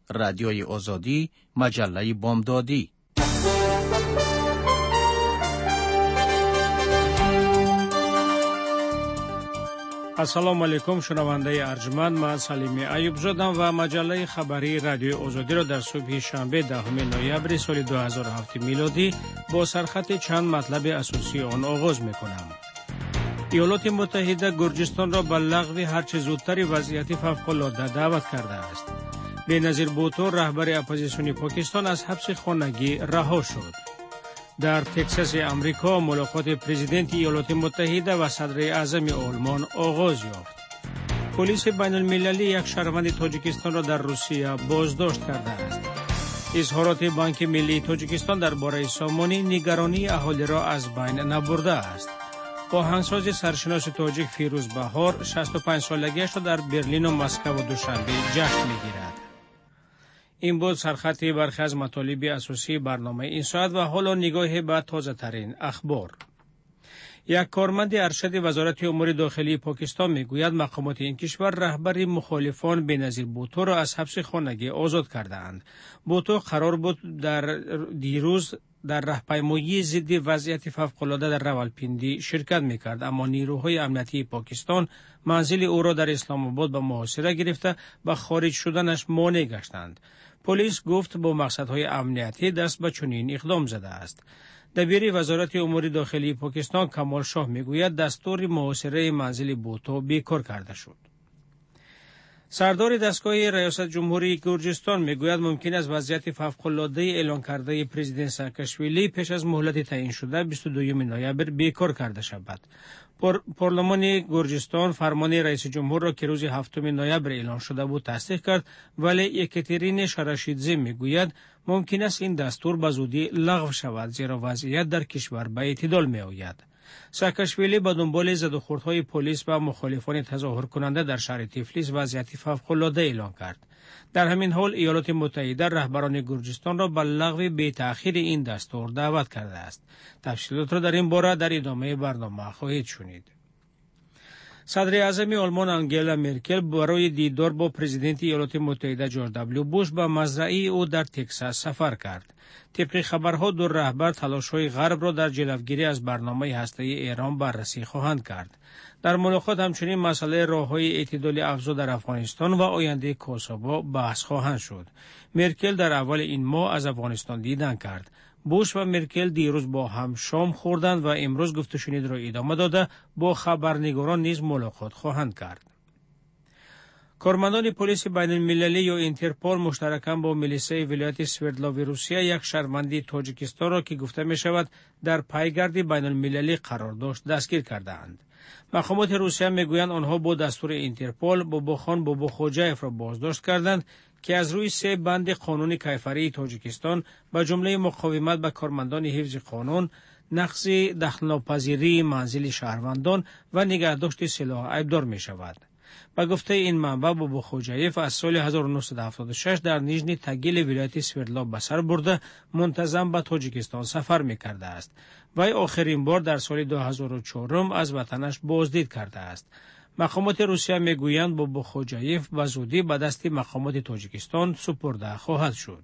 رادیوی آزادی، مجله بامدادی. السلام علیکم شنونده ارجمند، من سلیمی ایوب زادم و مجله خبری رادیو آزادی را در صبح شنبه 10 نوامبر سال 2007 میلادی با سرخط چند مطلب اساسی آن آغاز میکنم. ایالات متحده گرجستان را به لغو هرچه زودتر وضعیت فوق‌العاده دعوت کرده است. بینظیر بوتو رهبر اپوزیسیون پاکستان از حبس خانگی رها شد. در تگزاس امریکا ملاقات پرزیدنت ایالات متحده و صدر اعظم آلمان آغاز یافت. پلیس بین المللی یک شهروند تاجیکستان را در روسیه بازداشت کرده است. اظهارات بانک ملی تاجیکستان درباره سامانی نگرانی اهالی را از بین نبرده است. آهنگساز سرشناس تاجیک فیروز بهار 65 سالگیش را در برلین و مسکو و دوشنبه جشن می‌گیرد. این بود سرخط برخی از مطالب اساسی برنامه این ساعت و حالا نگاه به تازه ترین اخبار. یک کارمند ارشد وزارت امور داخلی پاکستان میگوید مقامات این کشور رهبر مخالفان بینظیر بوتو را از حبس خانگی آزاد کردند. بوتو قرار بود در دیروز در راهپیمایی ضد وضعیت فوق‌العاده در راولپیندی شرکت میکرد، اما نیروهای امنیتی پاکستان منزل او را در اسلام آباد به محاصره گرفته و خارج شدنش مانع گشتند. پلیس گفت با مقصدهای امنیتی دست به چنین اقدام زده است. دبیر وزارت امور داخلی پاکستان کمال شاه میگوید دستور محاصره منزل بوتو بیکار کرده شد. سردار دستگاه ریاست جمهوری گرجستان میگوید ممکن است وضعیت فوق‌العاده اعلان کرده پرزیدنت ساکاشویلی پیش از مهلت تعیین شده 22 نوامبر بیکار کرده شود. پارلمان گرجستان فرمان رئیس جمهور را که روز 7 نوامبر اعلان شده بود تصدیق کرد، ولی اکاترین شاراشیدزه میگوید ممکن است این دستور به زودی لغو شود زیرا وضعیت در کشور به اعتدال میآید. ساکاشویلی به دنبال زدوخوردهای پلیس و مخالفان تظاهر کننده در شهر تیفلیس وضعیت فوق‌العاده اعلان کرد. در همین حال ایالات متحده رهبران گرجستان را به لغو بی تأخیر این دستور دعوت کرده است. تفصیلات را در این باره در ادامه برنامه خواهید شنید. صدر اعظم آلمان آنگلا مرکل برای دیدار با پرزیدنت ایالات متحده جورج دبلیو بوش به مزرعه او در تگزاس سفر کرد. طبق خبرها دو رهبر تلاش‌های غرب را در جلوگیری از برنامه هسته‌ای ایران بررسی خواهند کرد. در ملاقات همچنین مسئله راه‌های اعتدال افزا در افغانستان و آینده کوسوو بحث خواهند شد. مرکل در اول این ماه از افغانستان دیدن کرد. بوش و مرکل دیروز با هم شام خوردند و امروز گفت و شنید را ادامه داده با خبرنگاران نیز ملاقات خواهند کرد. کارمندان پلیس بین المللی یا اینترپول مشترکاً با میلیسای ولایت سوردلاوی روسیه یک شهروند تاجیکستان را که گفته می شود در پایگرد بین المللی قرار داشت دستگیر کردند. مقامات روسیه میگویند آنها با دستور اینترپول باباخان باباخوجایف را بازداشت کردند که از روی 3 بند قانون کیفری تاجیکستان به جمله مقاومت به کارمندان حفظ قانون، نقض دخل‌ناپذیری منزل شهروندان و نگهداشت سلاح ایبدار می شود. به گفته این منبع باباخوجایف از سال 1976 در نیژنی تگیل ولایت سوردلاب به سر برده منتظم به تاجیکستان سفر می کرده است. وی آخرین بار در سال 2004 از وطنش بازدید کرده است. مقامات روسیه میگویند باباخوجایف به زودی به دست مقامات تاجیکستان سپرده خواهد شد.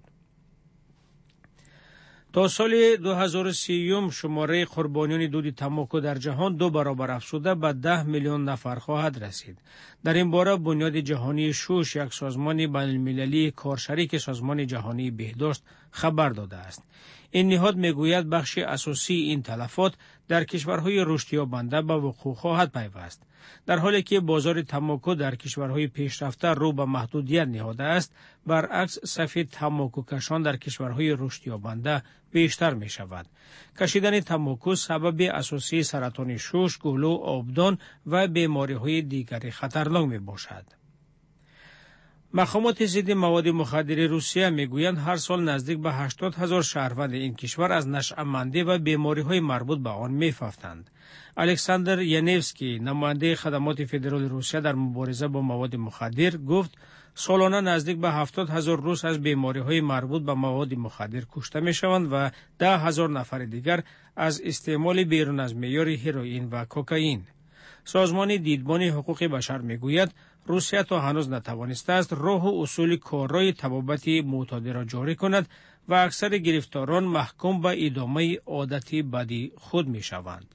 تا سال 2030 شماره قربانیان دود تنباکو در جهان 2 برابر افزوده به 10 میلیون نفر خواهد رسید. در این باره بنیاد جهانی شوش، یک سازمان بین المللی کارشریک سازمان جهانی بهداشت، خبر داده است. این نهاد میگوید بخش اساسی این تلفات در کشورهای رشد یابنده به وقوع خواهد پیوست. در حالی که بازار تنباکو در کشورهای پیشرفته رو به محدودیت نهاده است، برعکس سفید تنباکو کشان در کشورهای رشد یابنده بیشتر می شود. کشیدن تنباکو سبب اساسی سرطان شش، گلو، آبدان و بیماری‌های دیگری خطرناک می باشد. مقامات ضد مواد مخدر روسیه میگویند هر سال نزدیک به 80,000 شهروند این کشور از نشأه‌مندی و بیماری‌های مربوط به آن می‌افتند. الکساندر یانوفسکی، نماینده خدمات فدرال روسیه در مبارزه با مواد مخدر، گفت سالانه نزدیک به 70,000 روس از بیماری‌های مربوط به مواد مخدر کشته می‌شوند و 10,000 نفر دیگر از استعمال بیرون از معیار هروئین و کوکائین. سازمان دیدبان حقوق بشر میگوید روسیه تا هنوز نتوانسته است راه و اصول کارای طبابت معتاد را جاری کند و اکثر گرفتاران محکوم به ادامه عادت بدی خود می شوند.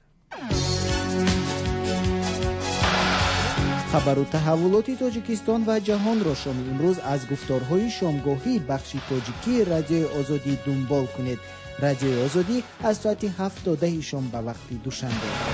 خبر و تحولات تاجیکستان و جهان را شما امروز از گفتارهای شامگاهی بخش تاجیکی رادیوی آزادی دنبال کنید. رادیوی آزادی از ساعت 7 تا 10 شام به وقت دوشنبه.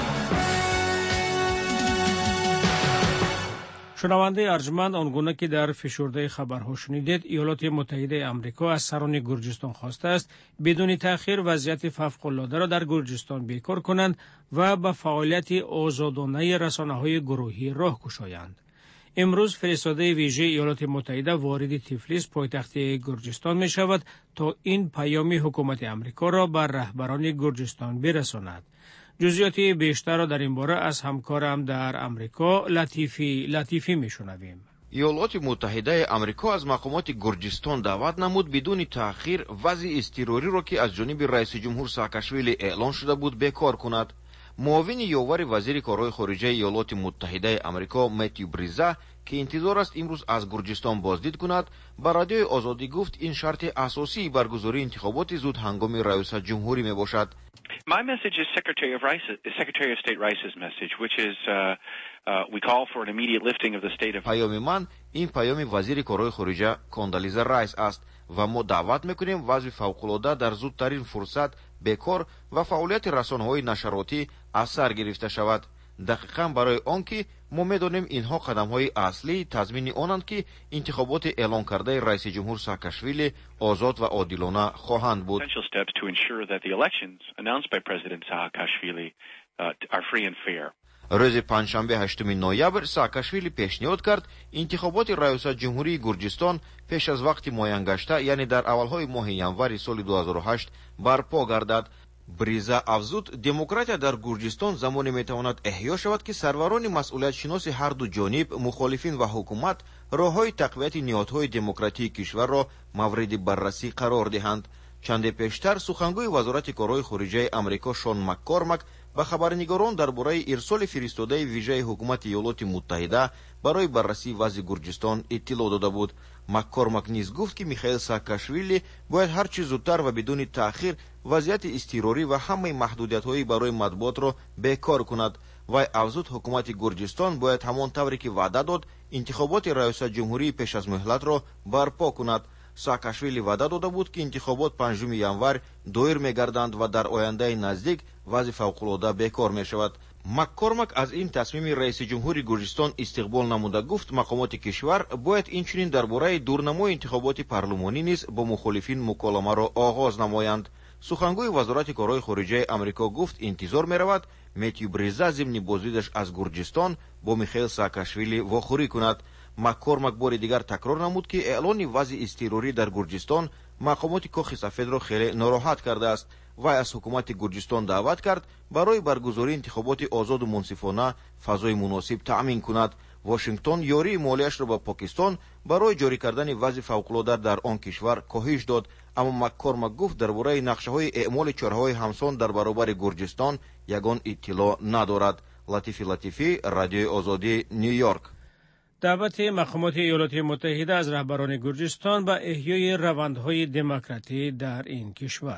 شنونده ارجمند، آنگونه که در فشرده خبرها شنیدید، ایالات متحده آمریکا از سران گرجستان خواسته است بدون تأخیر وضعیت فوق‌العاده را در گرجستان بیکار کنند و به فعالیت آزادانه رسانه‌های گروهی راه گشایند. امروز فرستاده ویژه ایالات متحده وارد تیفلیس پایتخت گرجستان می شود تا این پیام حکومت آمریکا را بر رهبران گرجستان برساند. جزئیات بیشتر را در این باره از همکارم در آمریکا لطیفی میشنویم. ایالات متحده آمریکا از مقامات گرجستان دعوت نمود بدون تأخیر وضع اضطراری را که از جانب رئیس جمهور ساکاشویلی اعلان شده بود بیکار کند. معاون یاور وزیر کارهای خارجه ایالات متحده آمریکا متیو بریزا که انتظار است امروز از گرجستان بازدید کند با رادیوی آزادی گفت این شرط اساسی برگزاری انتخابات زود هنگام رئیس جمهوری می باشد. My message is Secretary of State Rice's message, which is we call for an immediate lifting of the state of. پیام من این پیام وزیر کارهای خارجه کاندالیزا رایس است و ما دعوت میکنیم وضع فوق‌العاده در زودترین فرصت بیکار و فعالیت رسانه‌های نشراتی از سر گرفته شود. دقیقاً برای آنکه ما می‌دانیم اینها قدم‌های اصلی تضمین آنند که انتخابات اعلان کرده رئیس جمهور ساکاشویلی آزاد و عادلانه خواهند بود. روز پنجشنبه 8 نوامبر ساکاشویلی پیشنهاد کرد انتخابات رئیس جمهوری گرجستان پیش از وقت معین گشته یعنی در اولهای ماه ینور سال 2008 برپا گردد. بریزا افزود دموکراتیا در گرجستان زمانی میتواند احیا شود که سروران مسئولیت شناس هر دو جانب مخالفین و حکومت راههای تقویت نهادهای دموکراتیک کشور را مورد بررسی قرار دهند. چند پیشتر سخنگوی وزارت کارهای خارجه آمریکا شون مککورمک به خبرنگاران درباره ارسال فرستاده ویژه حکومت ایالات متحده برای بررسی وضع گرجستان اطلاع داده بود. مککورمک نیز گفت که میخائیل ساکاشویلی باید هر چه زودتر و بدون تأخیر وضعیت اضطراری و همه محدودیت‌های برای مطبوعات را بیکار کند. وی افزود حکومت گرجستان باید همان طوری که وعده داد انتخابات رئیس جمهوری پیش از مهلت را برپا کند. ساکاشویلی وعده داده بود که انتخابات 5 ینور دایر می‌گردند و در آینده نزدیک وضع فوق‌العاده بیکار می‌شود. مککورمک از این تصمیم رئیس جمهوری گرجستان استقبال نموده گفت مقامات کشور باید اینچنین درباره دورنمای انتخابات پارلمانی نیز با مخالفین مکالمه را آغاز نمایند. سخنگوی وزارت کارهای خارجه آمریکا گفت انتظار می‌رود متیو بریزا ضمن بازدیدش از گرجستان با میخائیل ساکاشویلی واخوری کند. مککورمک بار دیگر تکرار نمود که اعلان وضع اضطراری در گرجستان مقامات کاخ سفید را خیلی ناراحت کرده است. وی از حکومت گرجستان دعوت کرد برای برگزاری انتخابات آزاد و منصفانه فضای مناسب تأمین کند. واشنگتن یاری مالیش را با پاکستان برای جاری کردن وضع فوق‌العاده در آن کشور کاهش داد، اما مککورمک گفت درباره نقشه‌های اعمال چهره‌های همسان در برابر گرجستان یگان اطلاع ندارد. لطیفی رادیوی آزادی نیویورک. دعوت مقامات ایالات متحده از رهبران گرجستان به احیای روندهای دموکراتی در این کشور.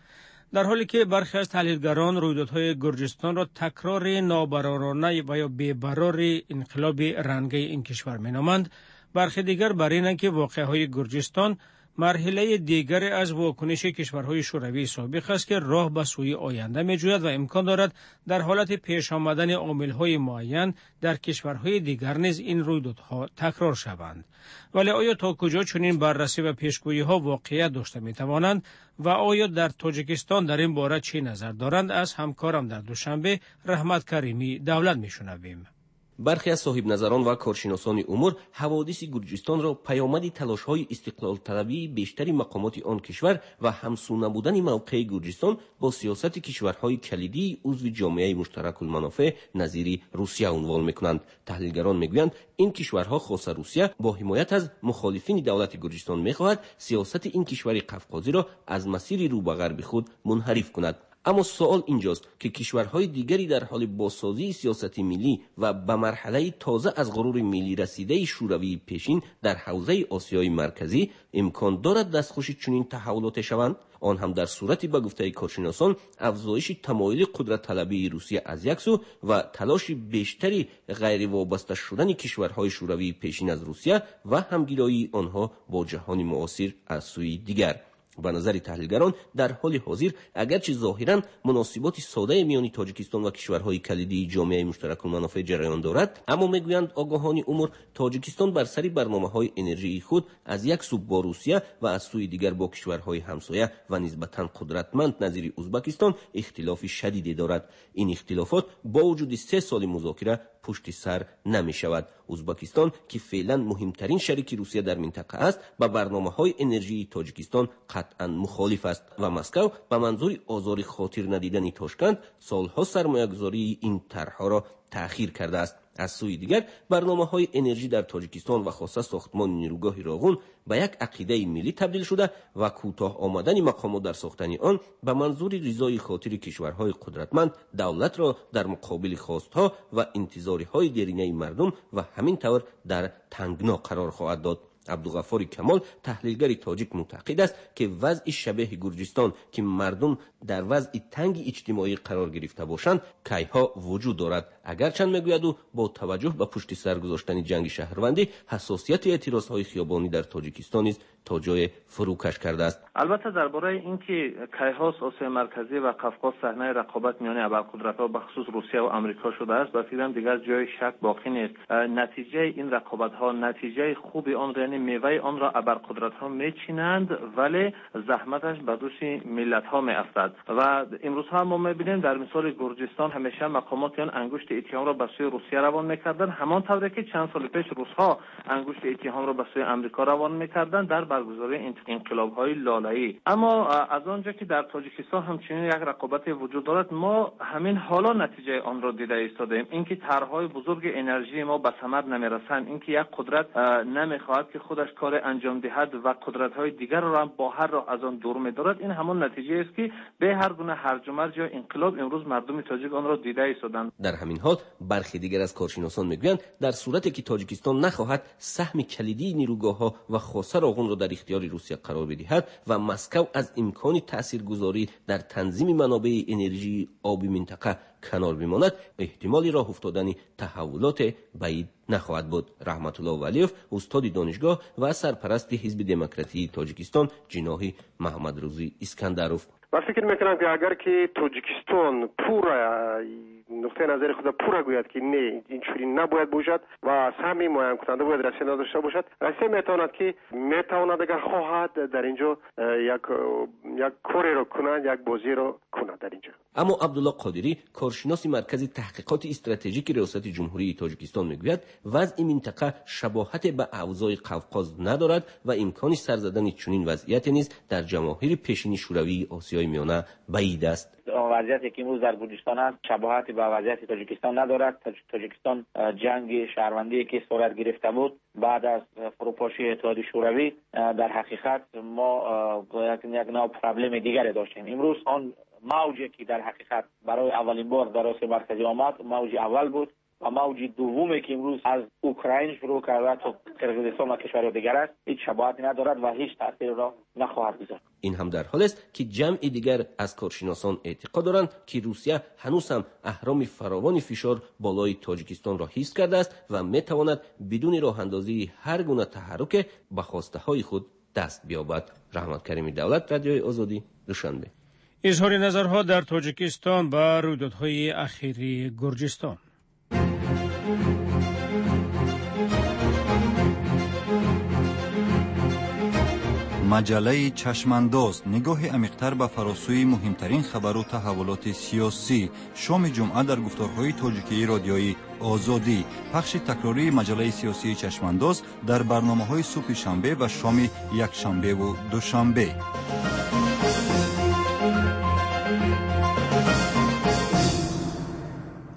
در حالی که برخی از تحلیلگران رویدادهای گرجستان را تکرار نابرارانه و یا بی‌برار انقلاب رنگی این کشور مینامند، برخی دیگر بر اینند که واقعه‌های گرجستان مرحله دیگری از واکنش کشورهای شوروی سابق است که راه به سوی آینده می‌جوید و امکان دارد در حالت پیش آمدن عامل‌های معین در کشورهای دیگر نیز این رویدادها تکرار شوند. ولی آیا تا کجا چنین بررسی و پیشگویی‌ها واقعیت داشته می‌توانند و آیا در تاجیکستان در این باره چه نظر دارند؟ از همکارم در دوشنبه رحمت کریمی دولت می‌شنویم. برخی از صاحب نظران و کارشناسان امور حوادث گرجستان را پیامد تلاش‌های استقلال طلبی بیشتر مقامات آن کشور و همسو نبودن موقع گرجستان با سیاست کشورهای کلیدی عضو جامعه مشترک المنافع نظیر روسیه عنوان می‌کنند. تحلیلگران می‌گویند این کشورها خاصه روسیه با حمایت از مخالفین دولت گرجستان می‌خواهد سیاست این کشور قفقازی را از مسیر رو به غرب خود منحرف کند. اما سوال اینجاست که کشورهای دیگری در حال بازسازی سیاست ملی و به مرحله تازه از غرور ملی رسیده شوروی پیشین در حوزه آسیای مرکزی امکان دارد دستخوش چنین تحولات شوند؟ آن هم در صورتی به گفته کارشناسان افزایش تمایل قدرت طلبی روسیه از یک سو و تلاش بیشتری غیر وابسته شدن کشورهای شوروی پیشین از روسیه و همگرایی آنها با جهان معاصر از سوی دیگر. به نظر تحلیلگران در حال حاضر اگرچه ظاهراً مناسبات ساده میان تاجیکستان و کشورهای کلیدی جامعه مشترک المنافع جریان دارد، اما میگویند آگاهان امور تاجیکستان بر سر برنامه‌های انرژی خود از یک سو با روسیه و از سوی دیگر با کشورهای همسایه و نسبتاً قدرتمند نظیر ازبکستان اختلاف شدیدی دارد. این اختلافات با وجود 3 سال مذاکره پشت سر نمی شود. ازبکستان که فعلا مهمترین شریک روسیه در منطقه است با برنامه‌های انرژی تاجیکستان قطعا مخالف است و مسکو به منظور آزار خاطر ندیدن تاشکند سالها سرمایه‌گذاری این طرح‌ها را تأخیر کرده است. از سوی دیگر برنامه‌های انرژی در تاجیکستان و خاصه ساختمان نیروگاه راغون به یک عقیده ملی تبدیل شده و کوتاه آمدن مقامات در ساختن آن به منظور رضای خاطر کشورهای قدرتمند دولت را در مقابل خواستها و انتظارهای دیرینه مردم و همین طور در تنگنا قرار خواهد داد. عبدالغفار کمال تحلیلگر تاجیک معتقد است که وضع شبیه گرجستان که مردم در وضع تنگ اجتماعی قرار گرفته باشند کیها وجود دارد. اگرچند میگوید او با توجه به پشت سر گذاشتن جنگ شهروندی حساسیت اعتراضهای خیابانی در تاجیکستان نیز تا جای فروکش کرده است. البته درباره اینکه کیهاس آسیای مرکزی و قفقاز صحنه رقابت میان ابرقدرت‌ها به خصوص روسیه و آمریکا شده است به فکرم دیگر جای شک باقی نیست. نتیجه این رقابت‌ها نتیجه خوبی آن یعنی میوه آن را ابرقدرت‌ها میچینند ولی زحمتش به دوش ملت‌ها میافتد و امروز هم ما می‌بینیم در مثال گرجستان همیشه مقامات آن انگشت اتهام را به سوی روسیه روان می‌کردند، همان طوری که چند سال پیش روس‌ها انگشت اتهام را به سوی آمریکا روان می‌کردند در برگزاری انقلاب‌های لاله‌ای. اما از آنجا که در تاجیکستان همچنین یک رقابت وجود دارد ما همین حالا نتیجه آن را دیده ایستادیم. اینکه طرح‌های بزرگ انرژی ما به ثمر نمی‌رسند، اینکه یک قدرت نمی‌خواهد که خودش کار انجام دهد و قدرت‌های دیگر را با هر راه از آن دور می‌دارد، این همان نتیجه است که به هر گونه هرج و مرج یا انقلاب امروز مردم تاجیک آن را دیده ایستادند. در همین حال برخی دیگر از کارشناسان میگویند در صورتی که تاجیکستان نخواهد سهم کلیدی نیروگاه‌ها و خاصه راغون را در اختیار روسیه قرار بدهد و مسکو از امکان تاثیرگذاری در تنظیم منابع انرژی آبی منطقه کنار بماند احتمالی راه افتادن تحولات بعید نخواهد بود. رحمت الله ولیوف استاد دانشگاه و سرپرست حزب دموکراتی تاجیکستان جناح محمد روزی اسکندروف: من فکر میکنم که اگر که تاجیکستان پورا نقطه نظر خود پورا گوید که نه اینجوری نباید باشد و سهمی معین کننده باید روسیه نداشته باشد، روسیه میتواند اگر خواهد در اینجا یک کاری را کنند، یک بازی را کنند در اینجا. اما عبدالله قادری کارشناس مرکز تحقیقات استراتژیک ریاست جمهوری تاجیکستان میگوید وضع منطقه شباهت به اوضاع قفقاز ندارد و امکان سر زدن چنین وضعیت نیز در جماهیر پیشین شوروی آسیای میانه بعید است. وضعیتی که امروز در گرجستان است شباهتی به وضعیت تاجیکستان ندارد. تاجیکستان جنگ شهروندی که صورت گرفته بود بعد از فروپاشی اتحادیه شوروی در حقیقت ما یک نوع پرابلم دیگری داشتیم. امروز آن موجی که در حقیقت برای اولین بار در آسیای مرکزی آمد موج اول بود و موج دومی که امروز از اوکراین شروع کرده تا قرقیزستان و کشورهای دیگر است هیچ شباهتی ندارد و هیچ تأثیر را نخواهد گذاشت. این هم در حال است که جمع دیگر از کارشناسان اعتقاد دارند که روسیه هنوز هم اهرام فراوان فشار بالای تاجیکستان را حفظ کرده است و میتواند بدون راه اندازی هر گونه تحرک به خواسته های خود دست بیابد. رحمت کریمی دولت، رادیوی آزادی، دوشنبه. اظهار نظرها در تاجیکستان با رویدادهای اخیری گرجستان. مجله چشمانداز نگاه عمیق‌تر به فراسوی مهمترین خبر و تحولات سیاسی. شام جمعه در گفتارهای تاجیکی رادیویی آزادی. پخش تکراری مجله سیاسی چشمانداز در برنامه‌های صبح شنبه و شام یکشنبه و دوشنبه.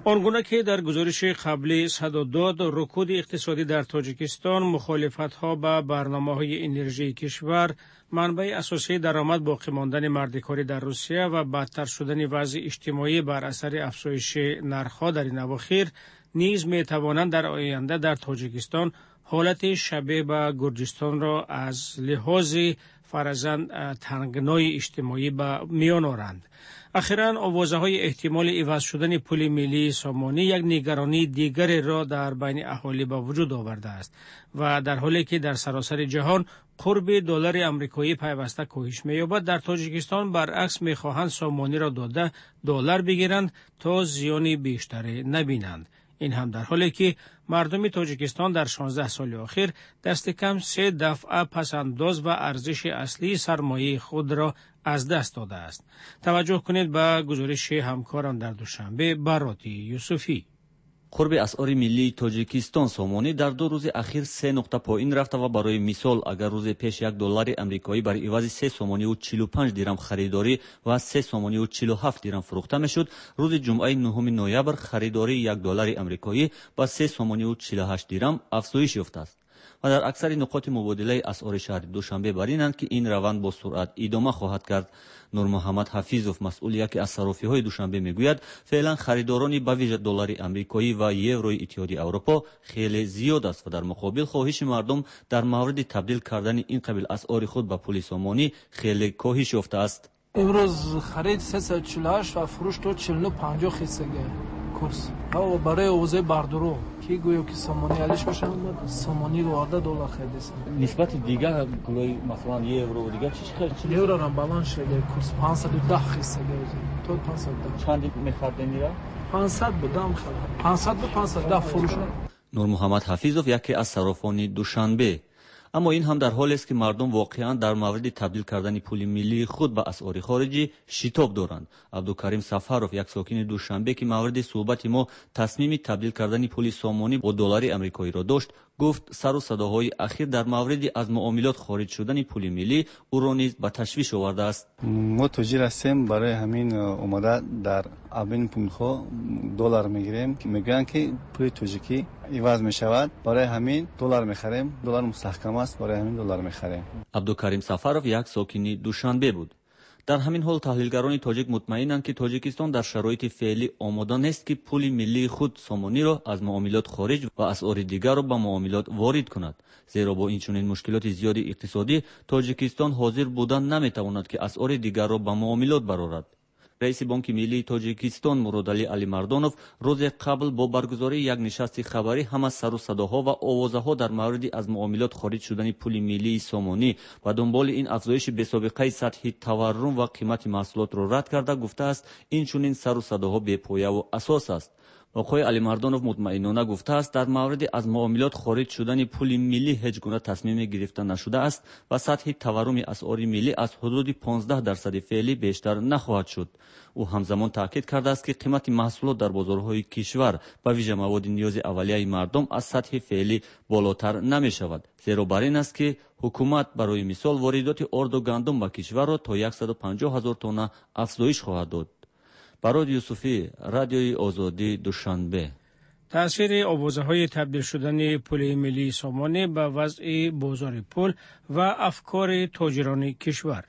آنگونه که در گزارش قبلی صدا داد، رکود اقتصادی در تاجیکستان، مخالفت‌ها با برنامه‌های انرژی کشور، منبع اساسی درآمد باقی ماندن مردکاری در روسیه و بدتر شدن وضع اجتماعی بر اثر افزایش نرخ‌ها در این اواخر نیز می‌توانند در آینده در تاجیکستان حالت شبیه به گرجستان را از لحاظ فرضاً تنگنای اجتماعی به میان آورند. اخیراً آوازهای احتمال عوض شدن پول ملی سامانی یک نگرانی دیگری را در بین اهالی به وجود آورده است و در حالی که در سراسر جهان قرب دلار آمریکایی پیوسته کاهش می‌یابد، در تاجیکستان برعکس می‌خواهند سامانی را داده دلار بگیرند تا زیانی بیشتری نبینند. این هم در حالی که مردم تاجیکستان در 16 سال اخیر دست کم 3 دفعه پس‌انداز و ارزش اصلی سرمایه خود را از دست داده است. توجه کنید به گزارش همکاران در دوشنبه باراتی یوسفی. قرب اسعار ملی تاجیکستان سامانی در 2 روز اخیر 3 نقطه پایین رفته و برای مثال اگر روز پیش $1 آمریکایی بر عوض 3 سامانی و 45 درم خریداری و 3 سامانی و 47 درم فروخته میشد، روز جمعه 9 نوامبر خریداری $1 آمریکایی با 3 سامانی و 48 درم افزایش یافته است. و در اکثر نقاط مبادله اسعار شهر دوشنبه بر اینند که این روند با سرعت ادامه خواهد کرد. نور محمد حفیظов مسئول یکی از صرافی‌های دوشنبه میگوید فعلا خریدارانی به ویژه دلار آمریکایی و یوروی اتحادیه اروپا خیلی زیاد است و در مقابل خواهش مردم در مورد تبدیل کردن این قبیل اسعار خود به پول سامانی خیلی کاهش یافته است. امروز خرید 348 و فروش تو 49.50 خیسگه کورس. ها برای اوضاع بردارو کی گویا که سامانی علیش باشن سامانی رو $10 خریدس. نسبت دیگه گویا مثلا یورو دیگه چی خرید؟ یورو را بالانس شده کورس 510 خیسگه تو 510 چند می‌خریدین را؟ 500 بودم خرید 500 به 510 فروش. نور محمد حفیظов یکی از صرافان دوشنبه. اما این هم در حالی است که مردم واقعا در مورد تبدیل کردن پول ملی خود به اسعار خارجی شتاب دارند. عبدالکریم سفرов یک ساکن دوشنبه که مورد صحبت ما تصمیم تبدیل کردن پول سامانی با دلار آمریکایی را داشت، گفت سر و صداهای اخیر در مورد از معاملات خارج شدن پول ملی او را نیز به تشویش آورده است. ما تاجر هستیم، برای همین اومده در اولین پول‌ها دلار میگیریم که میگن که پول تاجیکی عوض میشود، برای همین دلار میخریم. دلار مستحکم است، برای همین دلار میخریم. عبدالکریم سفرov یک ساکن دوشنبه بود. در همین حال تحلیلگران تاجیک مطمئنند که تاجیکستان در شرایط فعلی آماده نیست که پول ملی خود سامانی را از معاملات خارج و اسعار دیگر را به معاملات وارد کند، زیرا با این چنین مشکلات زیادی اقتصادی تاجیکستان حاضر بودن نمیتواند که اسعار دیگر را به معاملات برآورد. رئیس بانک ملی تاجیکستان مرادعلی علیمردانов روز قبل با برگزاری یک نشست خبری هم از سر و صداها و آوازها در مورد از معاملات خارج شدن پول ملی سامانی و دنبال این افزایش بی‌سابقه سطح تورم و قیمت محصولات را رد کرده گفته است این چنین سر و صداها بی‌پایه و اساس است. آقای علیمردانov مطمئنانه گفته است در مورد از معاملات خارج شدن پول ملی هیچ گونه تصمیم گرفته نشده است و سطح تورم اسعار ملی از حدود 15% فعلی بیشتر نخواهد شد. او همزمان تاکید کرده است که قیمت محصولات در بازارهای کشور به ویژه مواد نیاز اولیه مردم از سطح فعلی بالاتر نمی شود، زیرا بر این است که حکومت برای مثال واردات آرد و گندم به کشور را تا 150,000 تن افزایش خواهد داد. باراتی یوسفی، رادیوی آزادی، دوشنبه. تأثیر آوازهای تبدیل شدن پول ملی سامانی به وضع بازار پول و افکار تاجران کشور.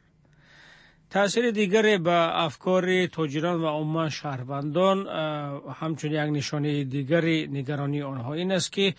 تأثیر دیگری به افکار تاجران و عموم شهروندان همچون یک نشانه دیگری نگرانی آنها این است که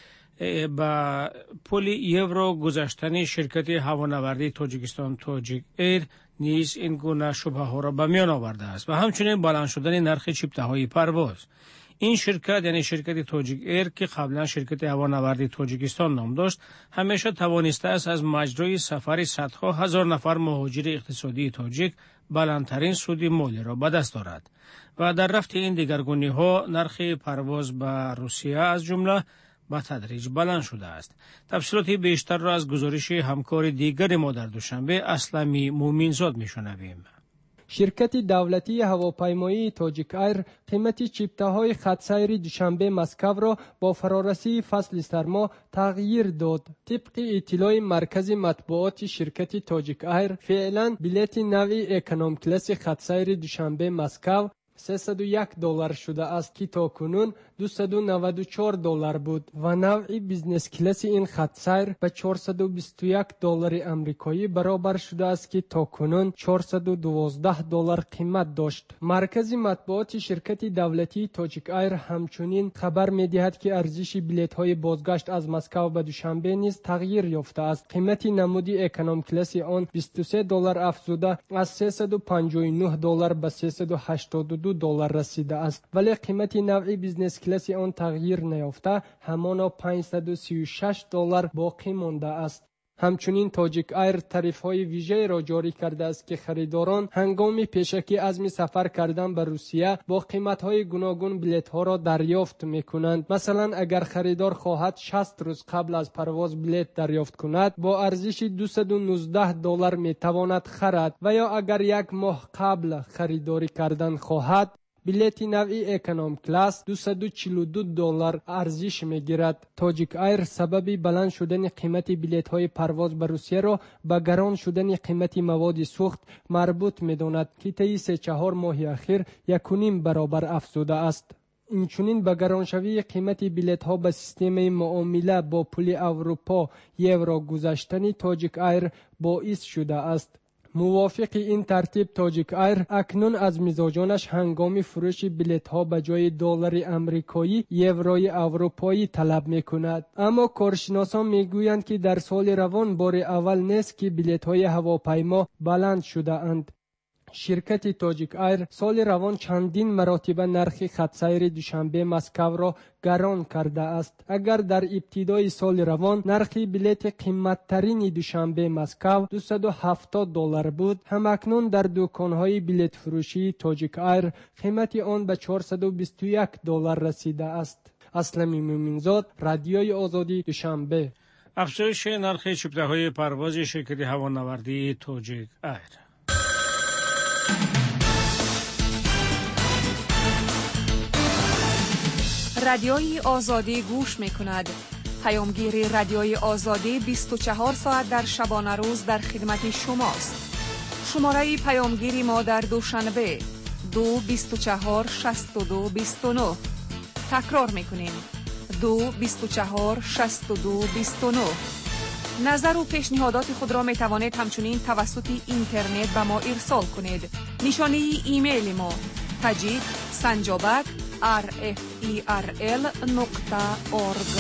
با پول یورو گذشتن شرکت هوانوردی تاجیکستان تاجیک ایر نیز این گونه شبهه ها را به میان آورده است و همچنین بلند شدن نرخ چیپته های پرواز. این شرکت یعنی شرکت تاجیک ایر که قبلا شرکت هوانوردی تاجیکستان نام داشت، همیشه توانسته است از مجرای سفر صدها هزار نفر مهاجر اقتصادی تاجیک بلندترین سود مالی را به دست دارد و در رفت این دگرگونی ها نرخ پرواز به روسیه از جمله با تدریج بلند شده است. تفصیلات بیشتر را از گزارش همکار دیگر ما در دوشنبه اسلمی مومینزاد میشنویم. شرکت دولتی هواپیمایی تاجیک ایر قیمت چیپته‌های خط سیر دوشنبه مسکو را با فرارسی فصل سرما تغییر داد. طبق اطلاع مرکز مطبوعات شرکت تاجیک ایر، فعلا بلیت نوی اکونوم کلاس خط سیر دوشنبه مسکو $301 شده است که تاکنون $294 بود و نوع بیزنس کلاس این خط سیر به $421 امریکایی برابر شده است که تاکنون $412 قیمت داشت. مرکز مطبوعات شرکت دولتی تاجیک ایر همچنین خبر می‌دهد که ارزش بلیط‌های بازگشت از مسکو به دوشنبه نیز تغییر یافته است. قیمت نمودی اکونوم کلاس آن $23 افزوده از $359 به $382 رسیده است، ولی قیمت نوع بیزنس کلاس آن تغییر نیافته، همانا $536 باقی مانده است. همچنین تاجیک ایر تعرفه‌های ویژه را جاری کرده است که خریداران هنگام پیشکی عزم سفر کردن به روسیه با قیمت‌های گوناگون بلیط‌ها را دریافت می‌کنند. مثلا اگر خریدار خواهد 60 روز قبل از پرواز بلیط دریافت کند، با ارزش $219 می‌تواند خرید و یا اگر یک ماه قبل خریداری کردن خواهد، بلیت نوعی اکونوم کلاس $242 ارزش می‌گیرد. تاجیک ایر سبب بلند شدن قیمت بلیط های پرواز به روسیه را به گران شدن قیمت مواد سوخت مربوط می‌داند که طی 3-4 ماه اخیر 1.5 برابر افزوده است. اینچنین به گرانشوی قیمت بلیط ها به سیستم معامله با پول اروپا یورو گذاشتن تاجیک ایر باعث شده است. موافق این ترتیب تاجیک ایر اکنون از مزاجانش هنگام فروش بلیط ها به جای دلار امریکایی یوروی اروپایی طلب می کند. اما کارشناسان می گویند که در سال روان بار اول نیست که بلیط های هواپیما بلند شده اند. شرکت تاجیک ایر سال روان چندین مراتب نرخ خط سیر دوشنبه مسکو را گران کرده است. اگر در ابتدای سال روان نرخ بلیط قیمت‌ترین دوشنبه مسکو $270 بود، همکنون در دکان‌های بلیط فروشی تاجیک ایر قیمت آن به $421 رسیده است. اسلم مومنزاد، رادیوی آزادی، دوشنبه. افزایش نرخ چپته‌های پرواز شرکت هوانوردی تاجیک ایر. رادیوی آزادی گوش می کند. پیامگیر رادیوی آزادی 24 ساعت در شبانه روز در خدمت شماست. شماره پیامگیری ما در دوشنبه 2246229. تکرار می کنیم 2246229. نظر و پیشنهادات خود را می توانید همچنین توسط اینترنت به ما ارسال کنید. نشانی ایمیل ما tajik@rferl.org.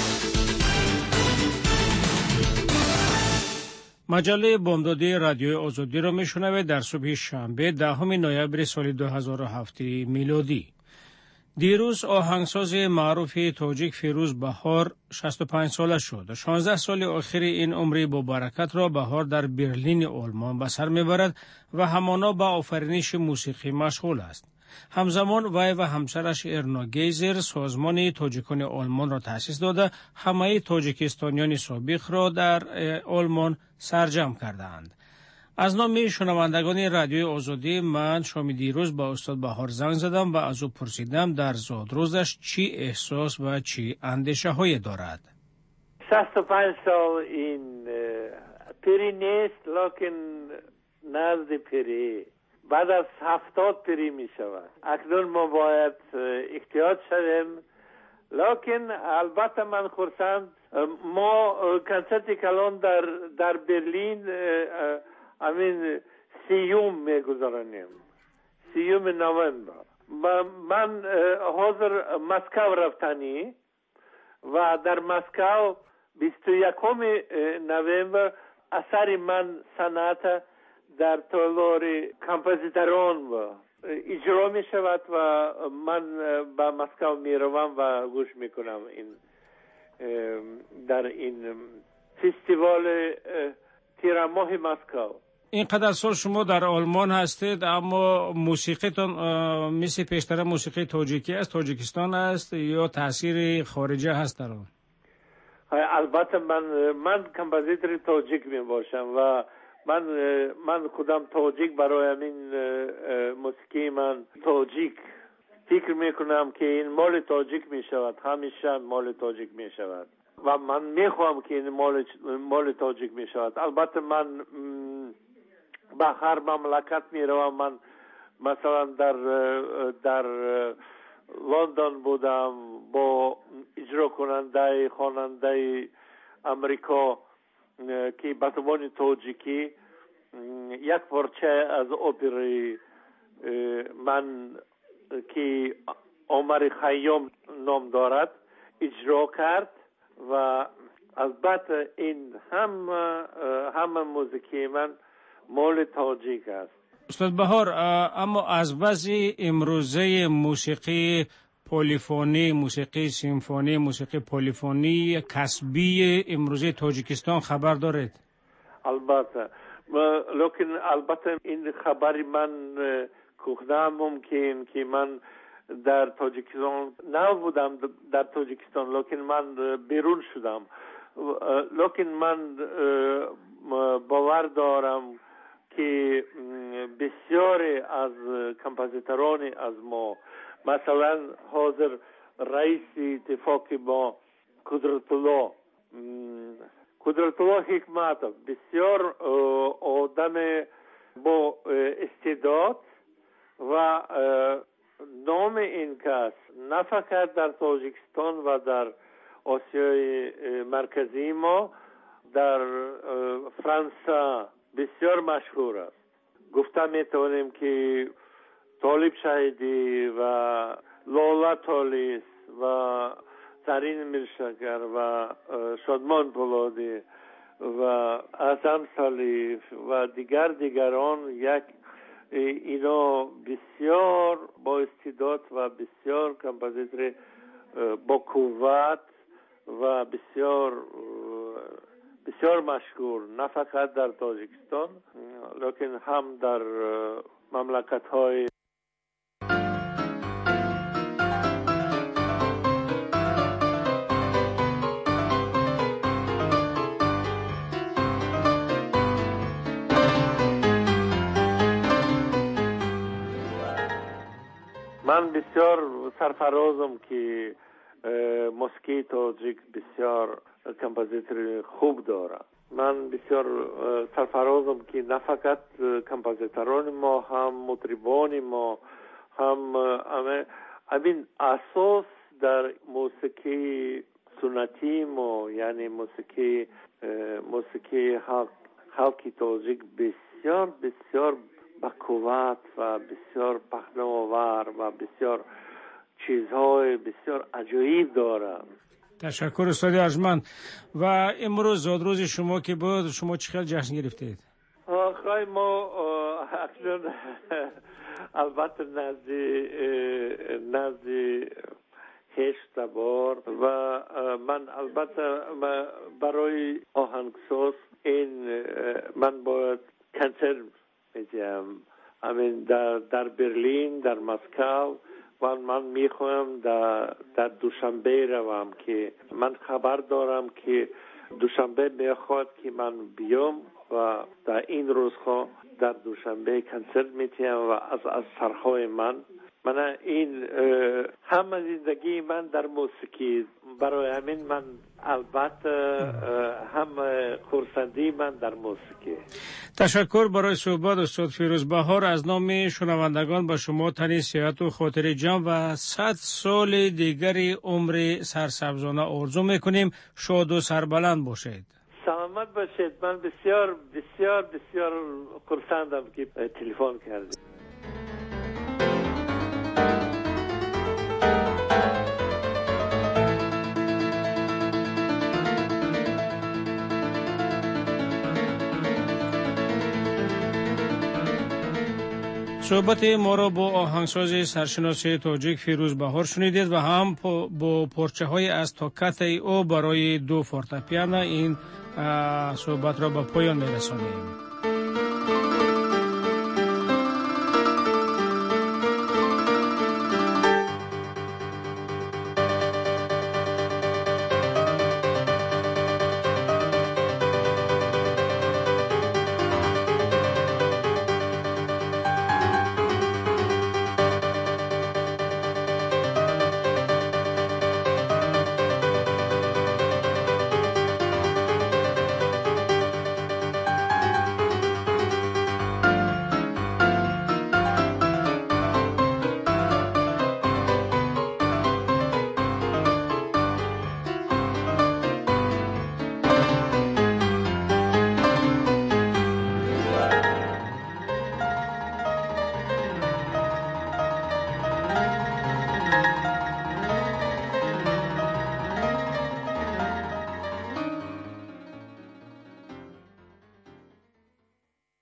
مجله بامدادی رادیوی آزادی را میشنوید در صبح شنبه 10 نوامبر سال 2007 میلادی. دیروز آهنگساز معروف تاجیک فیروز بهار 65 ساله شد. 16 سال آخر این عمر با برکت را بهار در برلین آلمان به سر میبرد و همانا به آفرینش موسیقی مشغول است. همزمان وی و همسرش ارنا گیزر سازمان تاجیکان آلمان را تأسیس داده همه تاجیکستانیان سابق را در آلمان سرجم کردند. از نام شنوندگان رادیوی آزادی من شام دیروز با استاد بهار زنگ زدم و از او پرسیدم در زادروزش چی احساس و چی اندیشه های دارد. 65 سال این پری نیست، لکن نزد پری. بعد از 70 پری می شود. اکنون ما باید احتیاط شدیم، لکن البته من خرسند. ما کنسرت کلان در برلین امین 30 میگذارنیم، 30 نوامبر. من حاضر مسکو رفتنی و در مسکو 21 نوامبر اثر من سنت در تالار کمپوزیتران و اجرا می شود و من به مسکو می روم و گوش می کنم در این فستیوال تیرماه مسکو. اینقدر سال شما در آلمان هستید، اما موسیقیتون مثل پیشتر موسیقی تاجیکی است، تاجیکستان است یا تاثیر خارجی هست در آن؟ البته من کمپوزیتور تاجیک می باشم و من خودم تاجیک برای همین موسیقی من تاجیک فکر می کنم که این مال تاجیک می شود، همیشه مال تاجیک می شود و من می خواهم که این مال تاجیک می شود. البته من به هر مملکت می روم، من مثلا در لندن بودم با اجرا کننده خواننده امریکا که به زبان تاجیکی یک پارچه از اپرای من که عمر خیام نام دارد اجرا کرد و البته این همه موسیقی من مال تاجیک است. استاد بهار، اما از بعضی امروزه موسیقی پلیفونی، موسیقی سیمفونی، موسیقی پلیفونی کسبی امروزه تاجیکستان خبر دارید؟ البته، لیکن البته این خبری من کردم ممکن که من در تاجیکستان نبودم در تاجیکستان، لیکن من بیرون شدم. لیکن من باور دارم که بسیاری از کمپوزیتوران از ما، مثلا حاضر رئیس اتفاقی با قدرت الله حکمتov بسیار آدم با استعداد و نام این کس نه فقط در تاجیکستان و در آسیای مرکزی ما، در فرانسه بسیار مشهور است. گفته میتونیم که طالب شهیدی و لاله طالیس و زرین میرشکر و شادمان پولادی و اعظم سلیف و دیگران اینا بسیار با استعداد و بسیار کمپوزیتور با قوت و بسیار مشهور، نه فقط در تاجیکستان لیکن هم در مملکت‌های من بسیار سرفرازم که موسیقی تاجیک بسیار کمپوزیتور خوب داره. من بسیار سرفرازم که نه فقط کمپوزیتوران ما، هم مطربان ما، هم همین اساس در موسیقی سنتی ما، یعنی موسیقی خلقی تاجیک بسیار با قوت و بسیار پهناور و بسیار چیزهای بسیار عجیب دارم. تشکر استاد ارجمند. و امروز زادروز شما که بود، شما چه خیلی جشن گرفتید؟ آخه ما اکنون البته نزدی 8 بار و من البته برای آهنگساز این من باید کنسرت میدیم. در برلین، در مسکو و من میخواهم در دوشنبه روم که من خبر دارم که دوشنبه میخواد که من بیام و در این روزها در دوشنبه کنسرت میتیم و از سرهای من این همه زندگی من در موسیقی، برای همین من البته همه خرسندی من در موسیقی. تشکر برای صحبت استاد فیروز بهار. از نام شنوندگان با شما تنی صحت و خاطر جمع و 100 سال دیگری عمر سرسبزانه آرزو میکنیم. شاد و سربلند باشید. سلامت باشید. من بسیار بسیار بسیار خرسندم که تلفن کردید. صحبت ما را با آهنگساز سرشناس تاجیک فیروز بهار شنیدید و هم با پارچه های از تاکت او برای 2 فورتپیانو این صحبت را به پایان می‌رسانیم.